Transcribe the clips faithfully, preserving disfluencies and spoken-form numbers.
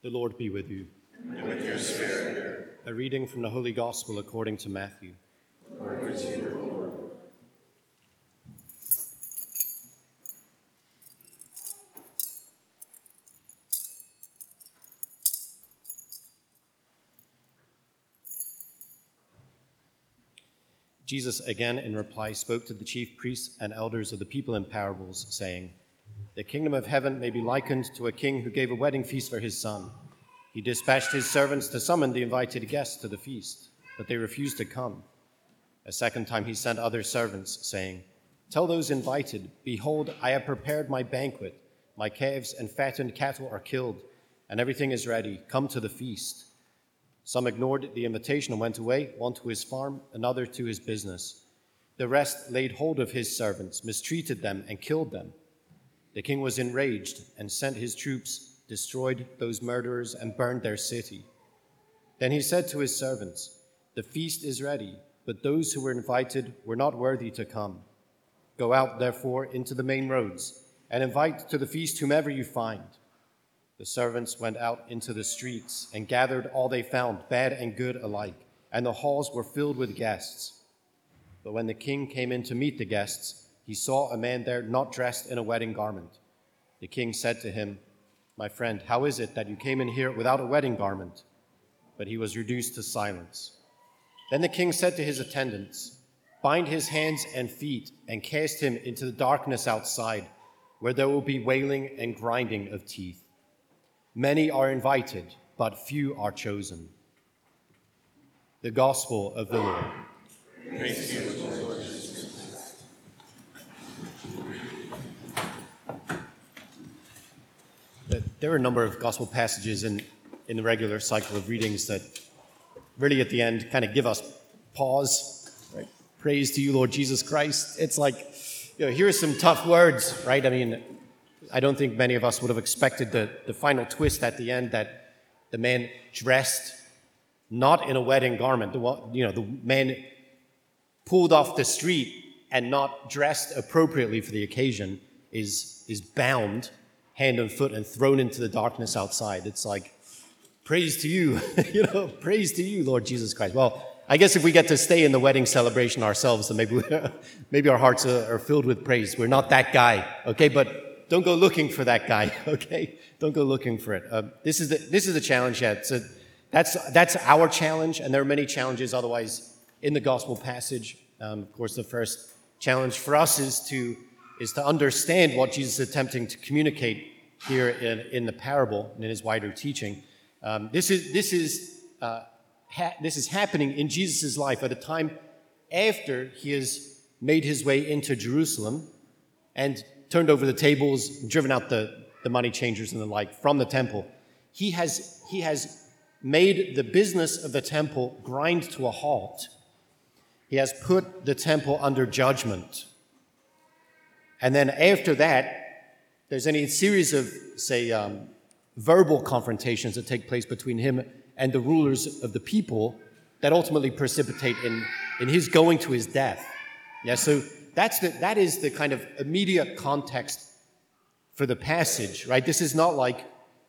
The Lord be with you. And with your spirit. A reading from the Holy Gospel according to Matthew. Glory to you, Lord. Jesus again in reply spoke to the chief priests and elders of the people in parables, saying, "The kingdom of heaven may be likened to a king who gave a wedding feast for his son. He dispatched his servants to summon the invited guests to the feast, but they refused to come. A second time he sent other servants, saying, 'Tell those invited, behold, I have prepared my banquet. My calves and fattened cattle are killed, and everything is ready. Come to the feast.' Some ignored the invitation and went away, one to his farm, another to his business. The rest laid hold of his servants, mistreated them, and killed them. The king was enraged and sent his troops, destroyed those murderers, and burned their city. Then he said to his servants, 'The feast is ready, but those who were invited were not worthy to come. Go out, therefore, into the main roads, and invite to the feast whomever you find.' The servants went out into the streets and gathered all they found, bad and good alike, and the halls were filled with guests. But when the king came in to meet the guests, he saw a man there not dressed in a wedding garment. The king said to him, 'My friend, how is it that you came in here without a wedding garment?' But he was reduced to silence. Then the king said to his attendants, 'Bind his hands and feet and cast him into the darkness outside, where there will be wailing and grinding of teeth. Many are invited, but few are chosen.'" The Gospel of the Lord. Praise to you, Lord Jesus. There are a number of gospel passages in, in the regular cycle of readings that really at the end kind of give us pause. Right? Praise to you, Lord Jesus Christ. It's like, you know, here are some tough words, right? I mean, I don't think many of us would have expected the, the final twist at the end that the man dressed not in a wedding garment, the, you know, the man pulled off the street and not dressed appropriately for the occasion is, is bound hand and foot and thrown into the darkness outside. It's like, praise to you, you know, praise to you, Lord Jesus Christ. Well, I guess if we get to stay in the wedding celebration ourselves, then maybe, maybe our hearts are, are filled with praise. We're not that guy, okay? But don't go looking for that guy, okay? Don't go looking for it. Uh, this is the this is the challenge yet. So that's that's our challenge, and there are many challenges otherwise in the gospel passage. Um, of course, the first challenge for us is to is to understand what Jesus is attempting to communicate here in, in the parable and in his wider teaching. Um, this is this is uh, ha- this is happening in Jesus' life at a time after he has made his way into Jerusalem and turned over the tables, driven out the, the money changers and the like from the temple. He has he has made the business of the temple grind to a halt. He has put the temple under judgment. And then after that, there's any series of, say, um, verbal confrontations that take place between him and the rulers of the people that ultimately precipitate in, in his going to his death. Yeah, so that's the, that is the kind of immediate context for the passage, right? This is not like,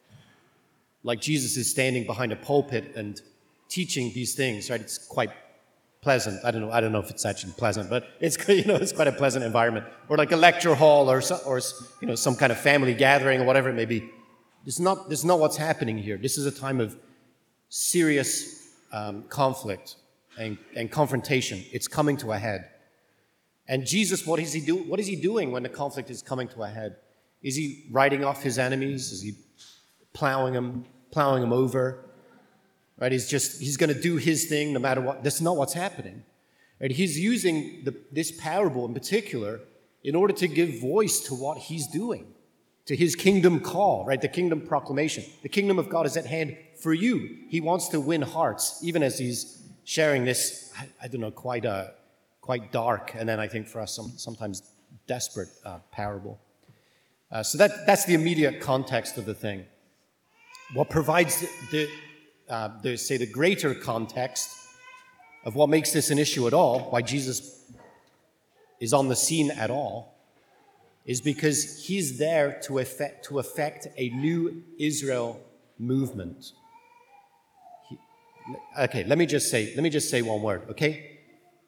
like Jesus is standing behind a pulpit and teaching these things, right? It's quite pleasant. I don't know. I don't know if it's actually pleasant, but it's, you know, it's quite a pleasant environment. Or like a lecture hall, or so, or you know, some kind of family gathering, or whatever it may be. This is not. This is not what's happening here. This is a time of serious um, conflict and, and confrontation. It's coming to a head. And Jesus, what is he do? What is he doing when the conflict is coming to a head? Is he writing off his enemies? Is he plowing them, plowing them over? Right? He's just, he's going to do his thing no matter what. That's not what's happening. Right? He's using the, this parable in particular in order to give voice to what he's doing, to his kingdom call, right? The kingdom proclamation. The kingdom of God is at hand for you. He wants to win hearts, even as he's sharing this, I, I don't know, quite uh, quite dark, and then I think for us some, sometimes desperate uh, parable. Uh, so that that's the immediate context of the thing. What provides the, the Uh, the, say, the greater context of what makes this an issue at all, why Jesus is on the scene at all, is because he's there to effect, to effect a new Israel movement. He, okay, let me just say, let me just say one word, okay?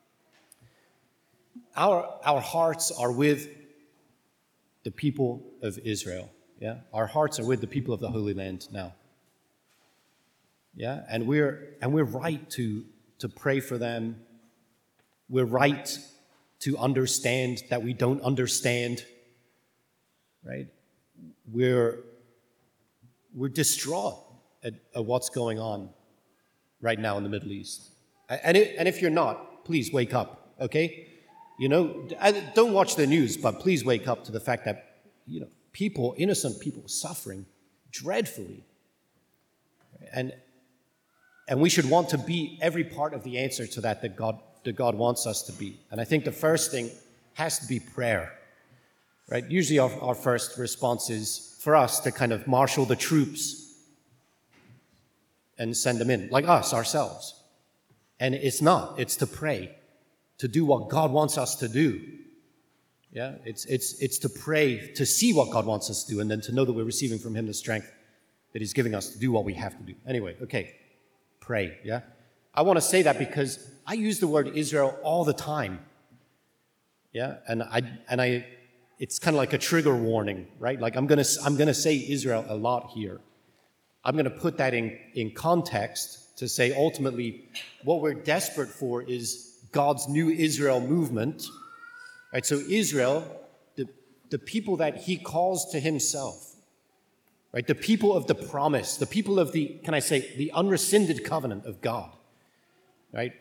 Our, our hearts are with the people of Israel, yeah? Our hearts are with the people of the Holy Land now. Yeah, and we're and we're right to to pray for them. We're right to understand that we don't understand. Right? We're we're distraught at, at what's going on right now in the Middle East. And it, and if you're not, please wake up. Okay? You know, don't watch the news, but please wake up to the fact that, you know, people, innocent people, suffering dreadfully, and. And we should want to be every part of the answer to that that God, that God wants us to be. And I think the first thing has to be prayer, right? Usually our, our first response is for us to kind of marshal the troops and send them in, like us, ourselves. And it's not. It's to pray, to do what God wants us to do. Yeah, it's, it's, it's to pray, to see what God wants us to do, and then to know that we're receiving from Him the strength that He's giving us to do what we have to do. Anyway, okay. Pray, yeah? I want to say that because I use the word Israel all the time, yeah? And I, and I, it's kind of like a trigger warning, right? Like I'm going to, I'm going to say Israel a lot here. I'm going to put that in, in context to say ultimately what we're desperate for is God's new Israel movement, right? So Israel, the, the people that He calls to Himself, right, the people of the promise, the people of the, can I say, the unrescinded covenant of God, right?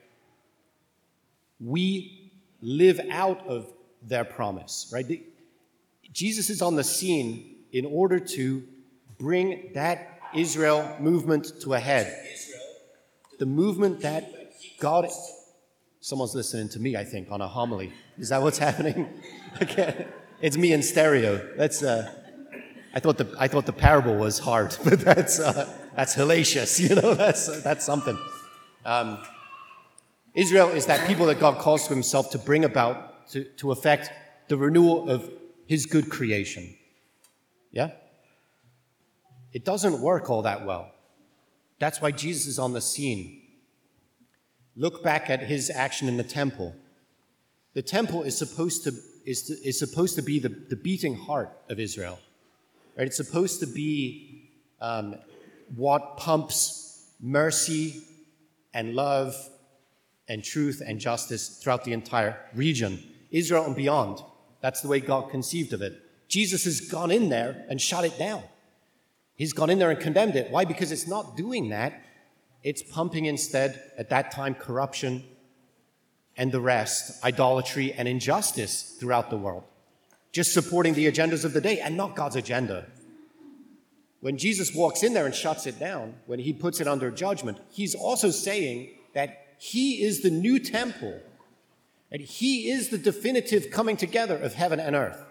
We live out of their promise, right? The, Jesus is on the scene in order to bring that Israel movement to a head. The movement that God, someone's listening to me, I think, on a homily. Is that what's happening? Okay. It's me in stereo. That's, uh, I thought the I thought the parable was hard, but that's uh, that's hellacious, you know. That's uh, that's something. Um, Israel is that people that God calls to Himself to bring about to to effect the renewal of His good creation. Yeah. It doesn't work all that well. That's why Jesus is on the scene. Look back at His action in the temple. The temple is supposed to is to, is supposed to be the, the beating heart of Israel. Right? It's supposed to be um, what pumps mercy and love and truth and justice throughout the entire region, Israel and beyond. That's the way God conceived of it. Jesus has gone in there and shut it down. He's gone in there and condemned it. Why? Because it's not doing that. It's pumping instead, at that time, corruption and the rest, idolatry and injustice throughout the world. Just supporting the agendas of the day and not God's agenda. When Jesus walks in there and shuts it down, when He puts it under judgment, He's also saying that He is the new temple, and He is the definitive coming together of heaven and earth.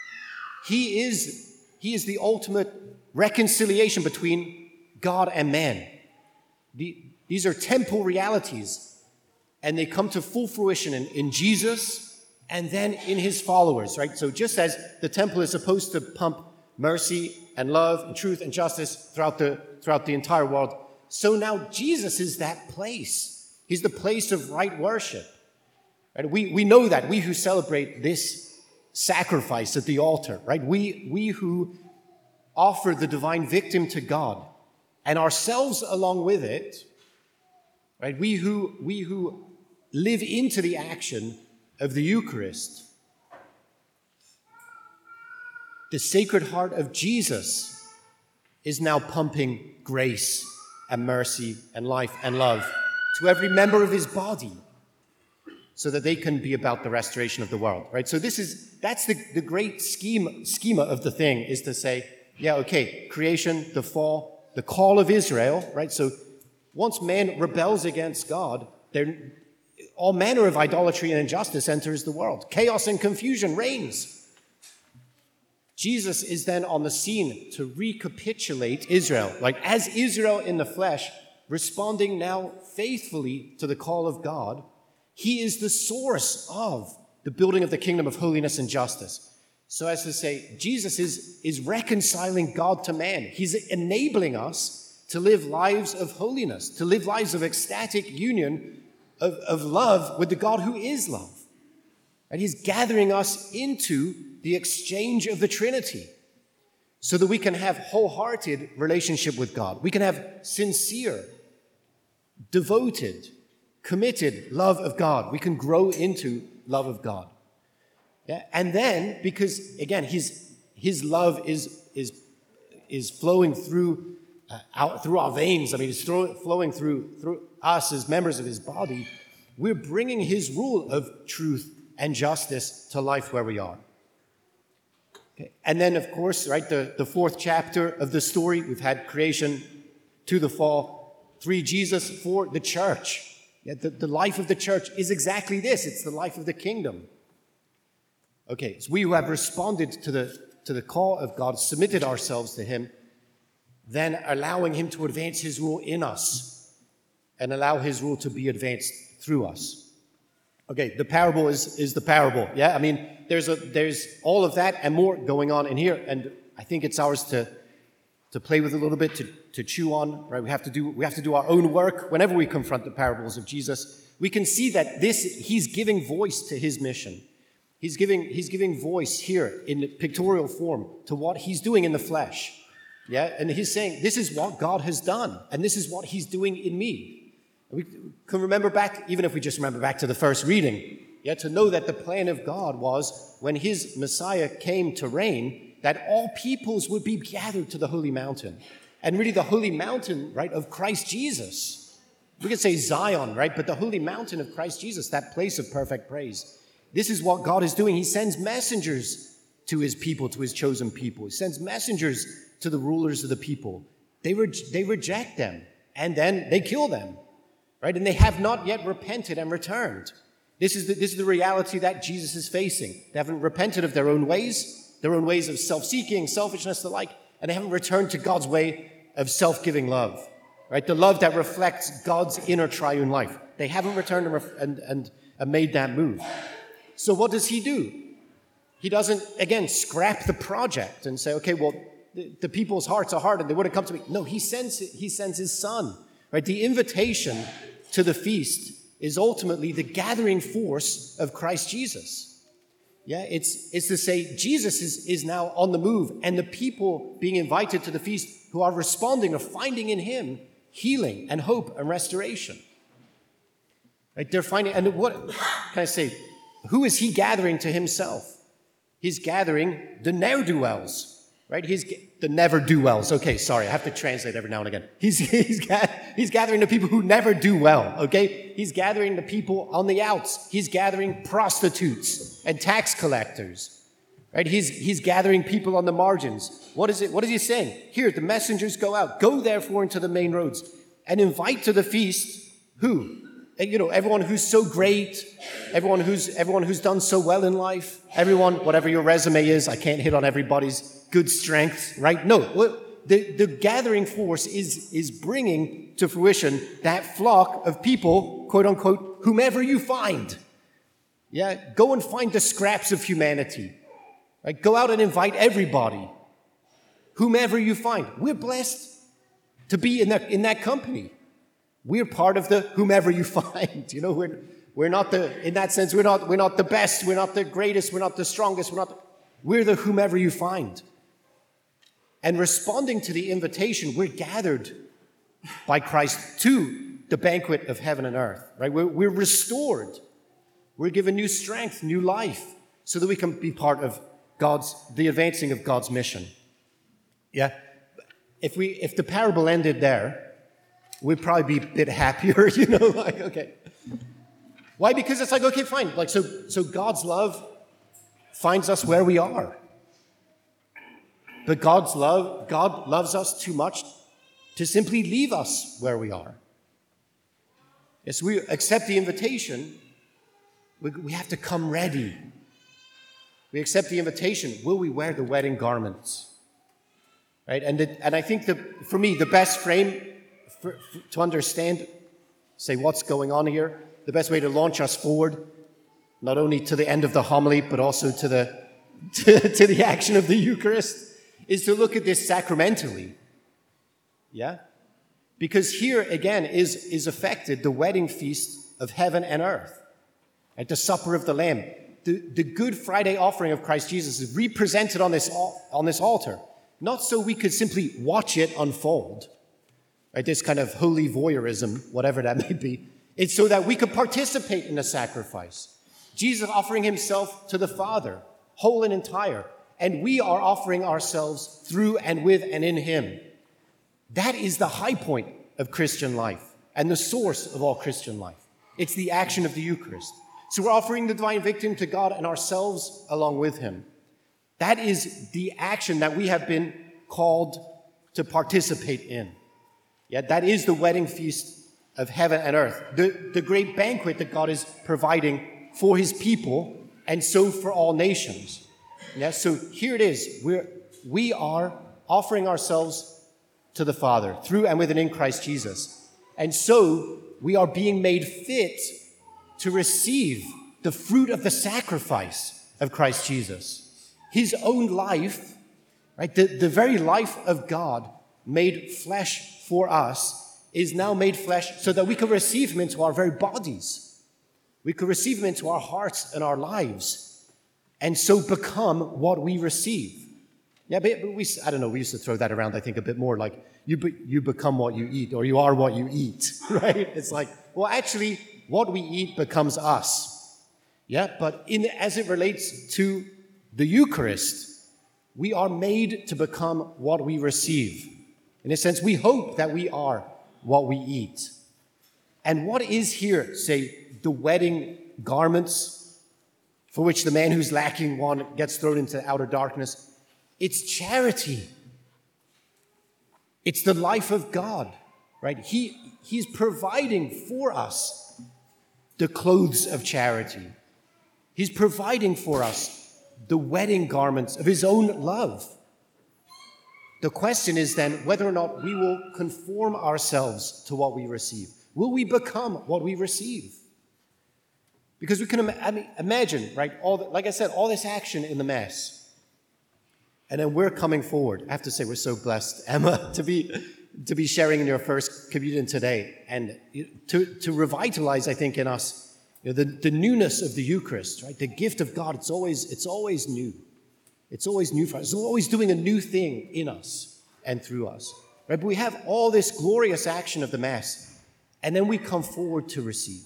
He is, he is the ultimate reconciliation between God and man. The, these are temple realities, and they come to full fruition in, in Jesus and then in His followers, right? So just as the temple is supposed to pump mercy and love and truth and justice throughout the, throughout the entire world, so now Jesus is that place. He's the place of right worship. And we, we know that, we who celebrate this sacrifice at the altar, right? We, we who offer the divine victim to God and ourselves along with it, right? We who, we who live into the action of the Eucharist. The Sacred Heart of Jesus is now pumping grace and mercy and life and love to every member of His body so that they can be about the restoration of the world, right? So this is, that's the, the great scheme, schema of the thing, is to say, yeah, okay, creation, the fall, the call of Israel, right? So once man rebels against God, there all manner of idolatry and injustice enters the world. Chaos and confusion reigns. Jesus is then on the scene to recapitulate Israel, like as Israel in the flesh, responding now faithfully to the call of God. He is the source of the building of the kingdom of holiness and justice. So as to say, Jesus is, is reconciling God to man. He's enabling us to live lives of holiness, to live lives of ecstatic union, of, of love with the God who is love. And he's gathering us into the exchange of the Trinity so that we can have wholehearted relationship with God. We can have sincere, devoted, committed love of God. We can grow into love of God. Yeah? And then, because, again, his, his love is, is, is flowing through, uh, out, through our veins. I mean, it's throw, flowing through, through us as members of his body. We're bringing his rule of truth and justice to life where we are. Okay. And then, of course, right, the, the fourth chapter of the story, we've had creation to the fall, three, Jesus, four, the church. Yeah, the, the life of the church is exactly this. It's the life of the kingdom. Okay, it's we who have responded to the, to the call of God, submitted ourselves to him, then allowing him to advance his rule in us and allow his rule to be advanced through us. Okay, the parable is, is the parable. Yeah, I mean, there's a there's all of that and more going on in here, and I think it's ours to to play with a little bit, to, to chew on. Right, we have to do we have to do our own work whenever we confront the parables of Jesus. We can see that this he's giving voice to his mission. He's giving he's giving voice here in pictorial form to what he's doing in the flesh. Yeah, and he's saying this is what God has done, and this is what he's doing in me. We can remember back, even if we just remember back to the first reading, yeah, to know that the plan of God was when his Messiah came to reign, that all peoples would be gathered to the holy mountain. And really the holy mountain, right, of Christ Jesus. We could say Zion, right, but the holy mountain of Christ Jesus, that place of perfect praise. This is what God is doing. He sends messengers to his people, to his chosen people. He sends messengers to the rulers of the people. They, re- they reject them, and then they kill them. Right? And they have not yet repented and returned. This is, the, this is the reality that Jesus is facing. They haven't repented of their own ways, their own ways of self-seeking, selfishness, the like, and they haven't returned to God's way of self-giving love. Right? The love that reflects God's inner triune life. They haven't returned and, ref- and, and, and made that move. So what does he do? He doesn't, again, scrap the project and say, okay, well, the, the people's hearts are hard and they wouldn't come to me. No, he sends, he sends his son. Right? The invitation to the feast is ultimately the gathering force of Christ Jesus. Yeah, it's, it's to say Jesus is, is now on the move, and the people being invited to the feast who are responding are finding in him healing and hope and restoration. Right? They're finding, and what can I say? Who is he gathering to himself? He's gathering the ne'er-do-wells. Right? He's the never-do-wells. Okay, sorry, I have to translate every now and again. He's, he's, he's gathering the people who never do well, okay? He's gathering the people on the outs. He's gathering prostitutes and tax collectors, right? He's, he's gathering people on the margins. What is it? What is he saying? Here, the messengers go out. Go, therefore, into the main roads and invite to the feast who? You know, everyone who's so great, everyone who's everyone who's done so well in life, everyone, whatever your resume is, I can't hit on everybody's good strengths, right? No, the, the gathering force is, is bringing to fruition that flock of people, quote unquote, whomever you find. Yeah, go and find the scraps of humanity. Right? Go out and invite everybody, whomever you find. We're blessed to be in that, in that company. We're part of the whomever you find. You know, we're we're not the in that sense. We're not we're not the best. We're not the greatest. We're not the strongest. We're not. The, we're the whomever you find. And responding to the invitation, we're gathered by Christ to the banquet of heaven and earth. Right? We're we're restored. We're given new strength, new life, so that we can be part of God's the advancing of God's mission. Yeah. If we if the parable ended there, we'd probably be a bit happier, you know, like, okay. Why? Because it's like, okay, fine. Like, so, so God's love finds us where we are. But God's love, God loves us too much to simply leave us where we are. Yes, we accept the invitation. We, we have to come ready. We accept the invitation. Will we wear the wedding garments? Right? And, it, and I think that, for me, the best frame For, for, to understand, say, what's going on here, the best way to launch us forward, not only to the end of the homily, but also to the to, to the action of the Eucharist, is to look at this sacramentally. Yeah? Because here again is, is affected the wedding feast of heaven and earth, at the supper of the Lamb. The, the Good Friday offering of Christ Jesus is represented on this, on this altar, not so we could simply watch it unfold, right? This kind of holy voyeurism, whatever that may be. It's so that we could participate in the sacrifice. Jesus offering himself to the Father, whole and entire, and we are offering ourselves through and with and in him. That is the high point of Christian life and the source of all Christian life. It's the action of the Eucharist. So we're offering the divine victim to God and ourselves along with him. That is the action that we have been called to participate in. Yeah, that is the wedding feast of heaven and earth, the, the great banquet that God is providing for his people and so for all nations. Yeah, so here it is. We're, we are offering ourselves to the Father through and with and in Christ Jesus. And so we are being made fit to receive the fruit of the sacrifice of Christ Jesus. His own life, right? The, the very life of God made flesh for us is now made flesh so that we can receive him into our very bodies. We can receive him into our hearts and our lives and so become what we receive. Yeah, but we, I don't know, we used to throw that around, I think, a bit more like you, be, you become what you eat, or you are what you eat, right? It's like, well, actually, what we eat becomes us. Yeah, but in, as it relates to the Eucharist, we are made to become what we receive. In a sense, we hope that we are what we eat. And what is here, say, the wedding garments for which the man who's lacking one gets thrown into outer darkness? It's charity. It's the life of God, right? He, he's providing for us the clothes of charity. He's providing for us the wedding garments of his own love. The question is then whether or not we will conform ourselves to what we receive. Will we become what we receive? Because we can ima- I mean, imagine, right? All the, like I said, all this action in the Mass. And then we're coming forward. I have to say, we're so blessed, Emma, to be to be sharing in your first communion today, and to, to revitalize, I think, in us, you know, the, the newness of the Eucharist, right? The gift of God. It's always it's always new. It's always new for us. It's always doing a new thing in us and through us, right? But we have all this glorious action of the Mass, and then we come forward to receive.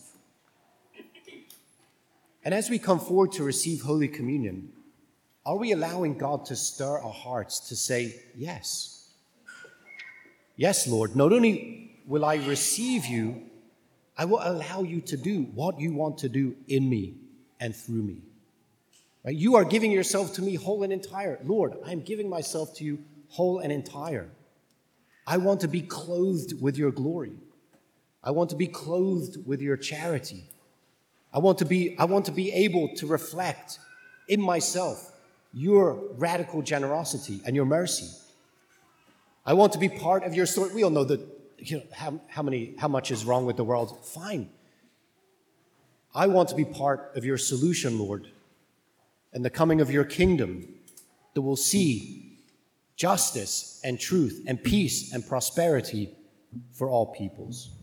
And as we come forward to receive Holy Communion, are we allowing God to stir our hearts to say, yes? Yes, Lord, not only will I receive you, I will allow you to do what you want to do in me and through me. Right? You are giving yourself to me whole and entire. Lord, I am giving myself to you whole and entire. I want to be clothed with your glory. I want to be clothed with your charity. I want to be, I want to be able to reflect in myself your radical generosity and your mercy. I want to be part of your story. We all know that, you know, how, how many, how much is wrong with the world. Fine. I want to be part of your solution, Lord, and the coming of your kingdom that will see justice and truth and peace and prosperity for all peoples.